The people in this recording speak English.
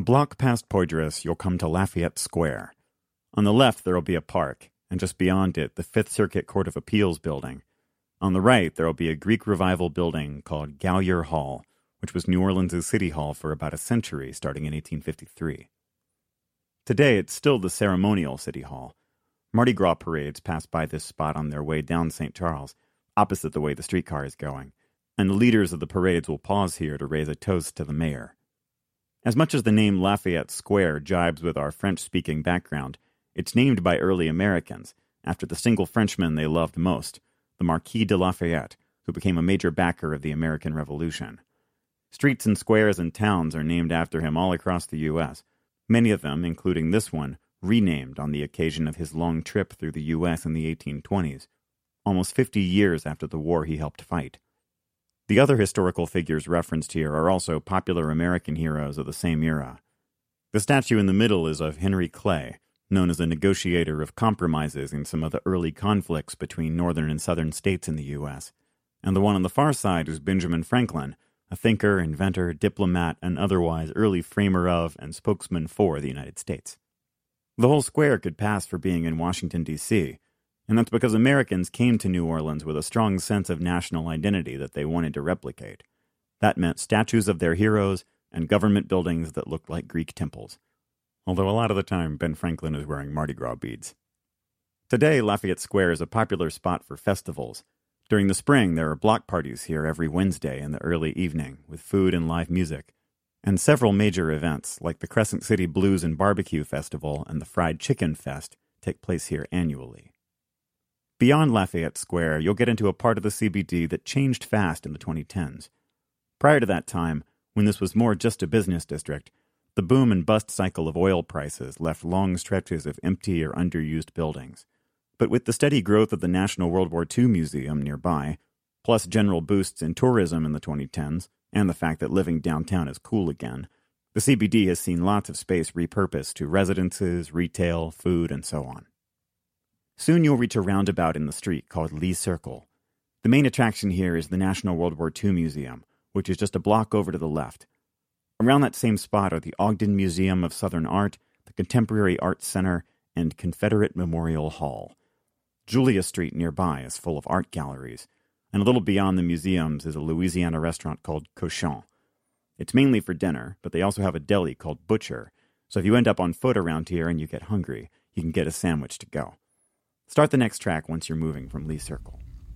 block past Poydras, you'll come to Lafayette Square. On the left, there will be a park, and just beyond it, the Fifth Circuit Court of Appeals building. On the right, there will be a Greek Revival building called Gowyer Hall, which was New Orleans' city hall for about a century, starting in 1853. Today, it's still the ceremonial city hall. Mardi Gras parades pass by this spot on their way down St. Charles, opposite the way the streetcar is going, and the leaders of the parades will pause here to raise a toast to the mayor. As much as the name Lafayette Square jibes with our French-speaking background, it's named by early Americans, after the single Frenchman they loved most, the Marquis de Lafayette, who became a major backer of the American Revolution. Streets and squares and towns are named after him all across the U.S., many of them, including this one, renamed on the occasion of his long trip through the U.S. in the 1820s, almost 50 years after the war he helped fight. The other historical figures referenced here are also popular American heroes of the same era. The statue in the middle is of Henry Clay, known as a negotiator of compromises in some of the early conflicts between northern and southern states in the U.S., and the one on the far side is Benjamin Franklin, a thinker, inventor, diplomat, and otherwise early framer of and spokesman for the United States. The whole square could pass for being in Washington, D.C., and that's because Americans came to New Orleans with a strong sense of national identity that they wanted to replicate. That meant statues of their heroes and government buildings that looked like Greek temples. Although a lot of the time, Ben Franklin is wearing Mardi Gras beads. Today, Lafayette Square is a popular spot for festivals. During the spring, there are block parties here every Wednesday in the early evening, with food and live music. And several major events, like the Crescent City Blues and Barbecue Festival and the Fried Chicken Fest, take place here annually. Beyond Lafayette Square, you'll get into a part of the CBD that changed fast in the 2010s. Prior to that time, when this was more just a business district, the boom and bust cycle of oil prices left long stretches of empty or underused buildings. But with the steady growth of the National World War II Museum nearby, plus general boosts in tourism in the 2010s, and the fact that living downtown is cool again, the CBD has seen lots of space repurposed to residences, retail, food, and so on. Soon you'll reach a roundabout in the street called Lee Circle. The main attraction here is the National World War II Museum, which is just a block over to the left. Around that same spot are the Ogden Museum of Southern Art, the Contemporary Arts Center, and Confederate Memorial Hall. Julia Street nearby is full of art galleries, and a little beyond the museums is a Louisiana restaurant called Cochon. It's mainly for dinner, but they also have a deli called Butcher, so if you end up on foot around here and you get hungry, you can get a sandwich to go. Start the next track once you're moving from Lee Circle.